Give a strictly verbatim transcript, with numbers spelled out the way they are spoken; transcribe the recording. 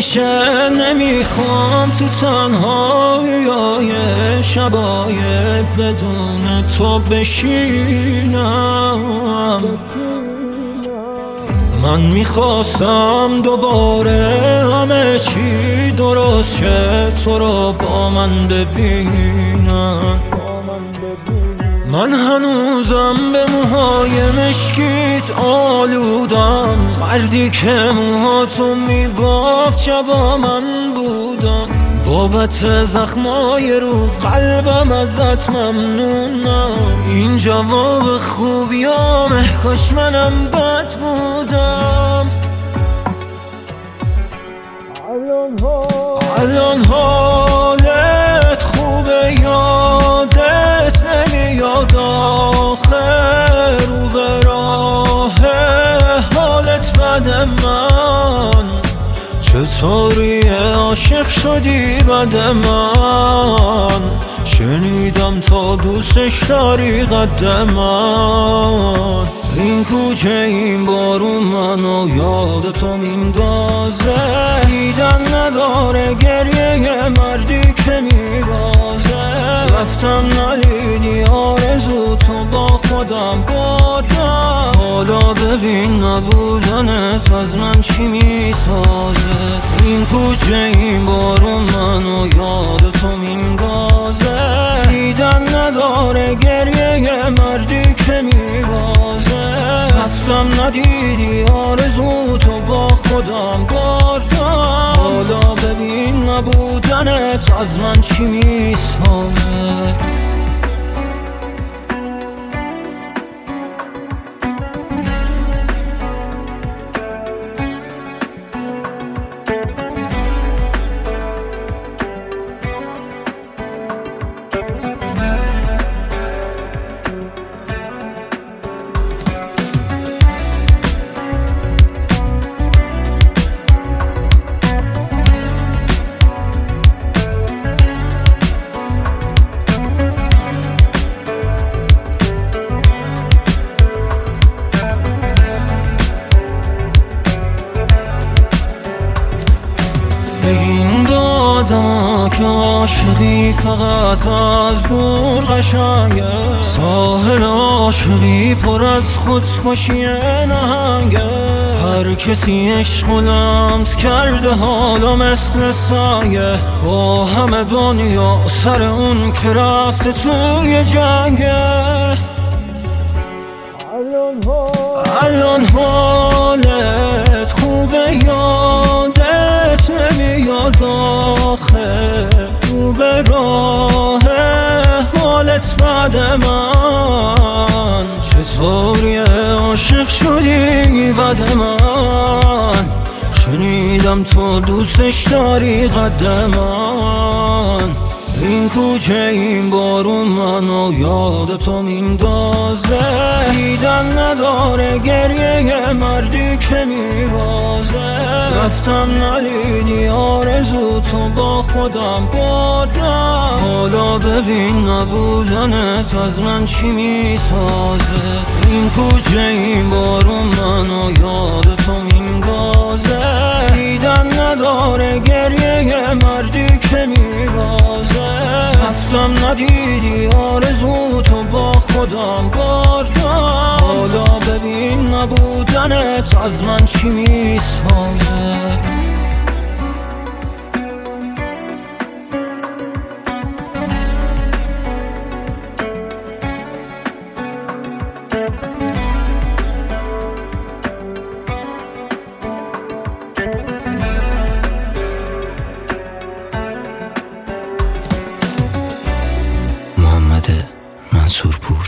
میشه نمیخوام تو تنهایی شبای بدون تو بشینم. من میخواستم دوباره همه چی درست شه، تو رو با من ببینم. من هنوزم به موهای مشکیت آلودم، مردی که موهاتو میبافت شبا من بودم. بابت زخمای رو قلبم ازت ممنونم، این جواب خوبیامه، کاش منم بد بودم. الان حالت خوبه، یادت نمیاد آخه رو به راه حالت بد. من چطوری عاشق شدی بد من، شنیدم تا دوستش داری قد من. این کوچه این بارون منو یاد تو میندازه، دیدن نداره گریه مردی که میبازه. رفتم ندیدی آرزو تو با خودم بردم، حالا ببین نبودنت از من چی میسازه. این کوچه این بارون منو یاد تو میندازه، دیدن نداره گریه مردی که میبازه. رفتم ندیدی آرزو تو با خودم بردم، حالا ببین نبودنت از من چی میسازه. بگین دادم که عاشقی فقط از دور قشنگه، ساحل عاشقی پر از خودکشی نهنگه. هر کسی عشق و لمس کرده حالا مثل سایه، با همه دنیا سر اون که رفته توی جنگه. الان حالت خوبه، یادت نمیاد آخه رو به راه حالت بد من. چطوری عاشق شدی بد من، شنیدم تو دوستش داری قد من. این کوچه این بارون منو یاد تو میندازه، دیدن نداره گریه مردی که میبازه. رفتم ندیدی آرزو تو با خودم بردم، حالا ببین نبودنت از من چی میسازه. این کوچه این بارون منو یاد تو میندازه، دیدن نداره گریه مردی که میبازه. رفتم ندیدی آرزو تو با خودم بردم، حالا ببین نبودنت از من چی میسازه. منصورپور.